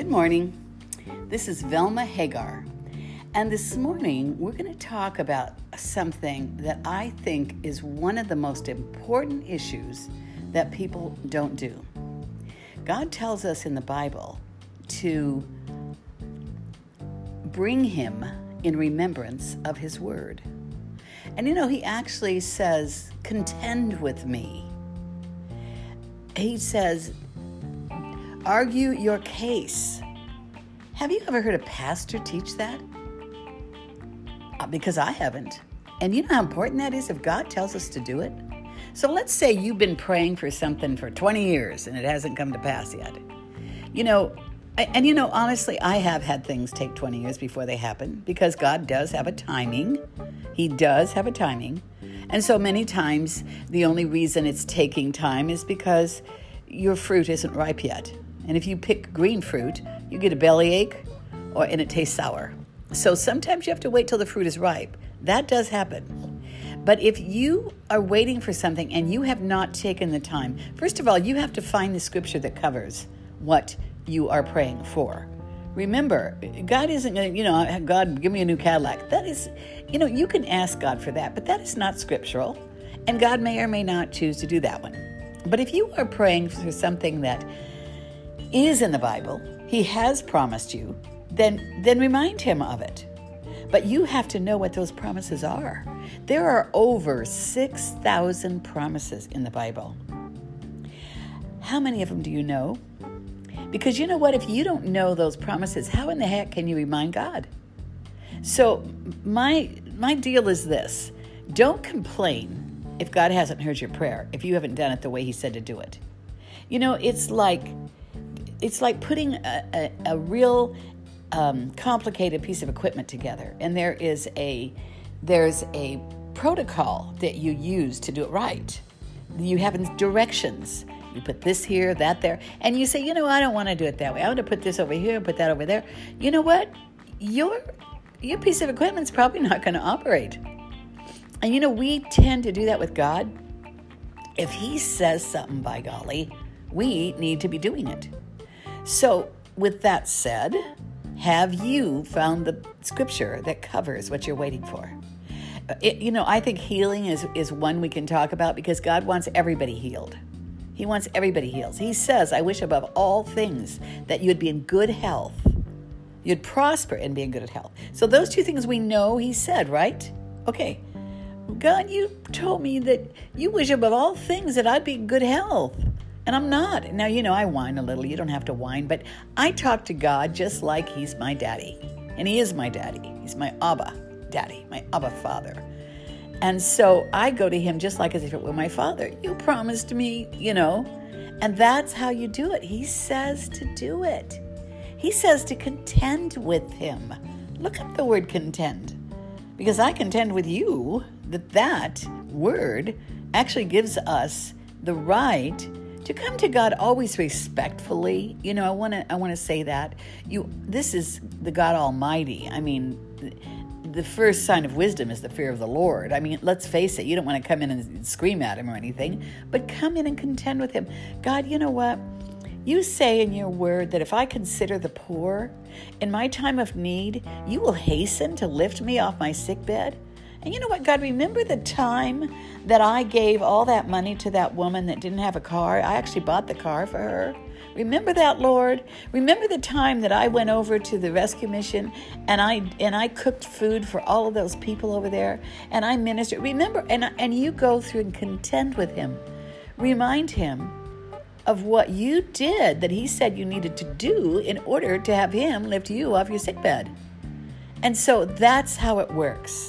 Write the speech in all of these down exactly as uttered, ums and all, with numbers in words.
Good morning. This is Velma Hagar, and this morning we're going to talk about something that I think is one of the most important issues that people don't do. God tells us in the Bible to bring Him in remembrance of His Word. And you know, He actually says, contend with me. He says, argue your case. Have you ever heard a pastor teach that? Uh, because I haven't. And you know how important that is if God tells us to do it? So let's say you've been praying for something for twenty years and it hasn't come to pass yet. You know, and you know, honestly, I have had things take twenty years before they happen because God does have a timing. He does have a timing. And so many times the only reason it's taking time is because your fruit isn't ripe yet. And if you pick green fruit, you get a bellyache or and it tastes sour. So sometimes you have to wait till the fruit is ripe. That does happen. But if you are waiting for something and you have not taken the time, first of all, you have to find the scripture that covers what you are praying for. Remember, God isn't going to, you know, God, give me a new Cadillac. That is, you know, you can ask God for that, but that is not scriptural. And God may or may not choose to do that one. But if you are praying for something that is in the Bible, He has promised you, then, then remind Him of it. But you have to know what those promises are. There are over six thousand promises in the Bible. How many of them do you know? Because you know what? If you don't know those promises, how in the heck can you remind God? So my my deal is this. Don't complain if God hasn't heard your prayer, if you haven't done it the way He said to do it. You know, it's like it's like putting a, a, a real um, complicated piece of equipment together, and there is a there's a protocol that you use to do it right. You have directions. You put this here, that there, and you say, you know, I don't want to do it that way. I want to put this over here and put that over there. You know what? Your your piece of equipment's probably not going to operate. And you know, we tend to do that with God. If He says something, by golly, we need to be doing it. So with that said, have you found the scripture that covers what you're waiting for? It, you know, I think healing is, is one we can talk about because God wants everybody healed. He wants everybody healed. He says, I wish above all things that you'd be in good health. You'd prosper and be in good health. So those two things we know He said, right? Okay. God, you told me that you wish above all things that I'd be in good health. And I'm not. Now, you know, I whine a little. You don't have to whine. But I talk to God just like He's my daddy. And He is my daddy. He's my Abba daddy, my Abba father. And so I go to Him just like as if it were my father. You promised me, you know. And that's how you do it. He says to do it. He says to contend with Him. Look up the word contend. Because I contend with you that that word actually gives us the right to come to God always respectfully. You know, I want to I want to say that. You this is the God Almighty. I mean, the first sign of wisdom is the fear of the Lord. I mean, let's face it, you don't want to come in and scream at Him or anything, but come in and contend with Him. God, you know what? You say in your word that if I consider the poor in my time of need, you will hasten to lift me off my sickbed. And you know what, God, remember the time that I gave all that money to that woman that didn't have a car? I actually bought the car for her. Remember that, Lord? Remember the time that I went over to the rescue mission and I and I cooked food for all of those people over there and I ministered. Remember, and, and you go through and contend with Him. Remind Him of what you did that He said you needed to do in order to have Him lift you off your sickbed. And so that's how it works.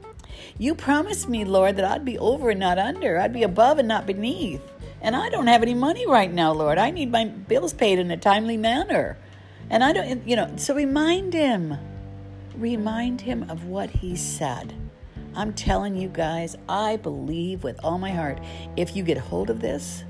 You promised me, Lord, that I'd be over and not under. I'd be above and not beneath. And I don't have any money right now, Lord. I need my bills paid in a timely manner. And I don't, you know, so remind Him. Remind Him of what He said. I'm telling you guys, I believe with all my heart, if you get hold of this,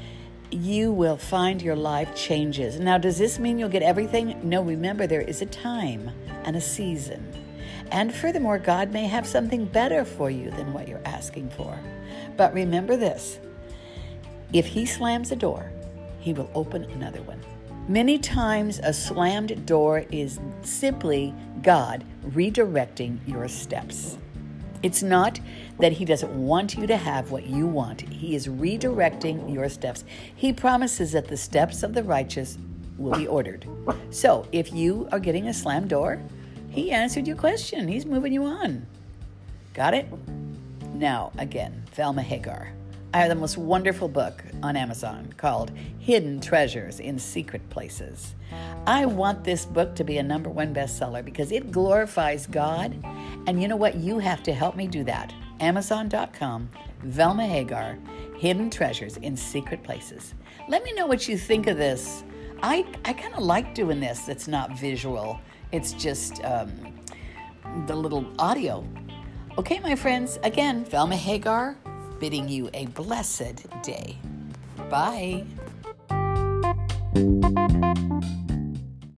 you will find your life changes. Now, does this mean you'll get everything? No, remember, there is a time and a season. And furthermore, God may have something better for you than what you're asking for. But remember this, if He slams a door, He will open another one. Many times a slammed door is simply God redirecting your steps. It's not that he doesn't want you to have what you want. He is redirecting your steps. He promises that the steps of the righteous will be ordered. So if you are getting a slammed door, he answered your question. He's moving you on. Got it? Now, again, Velma Hagar. I have the most wonderful book on Amazon called Hidden Treasures in Secret Places. I want this book to be a number one bestseller because it glorifies God. And you know what? You have to help me do that. Amazon dot com, Velma Hagar, Hidden Treasures in Secret Places. Let me know what you think of this. I, I kind of like doing this. It's not visual. It's just um, the little audio. Okay, my friends. Again, Velma Hagar, bidding you a blessed day. Bye.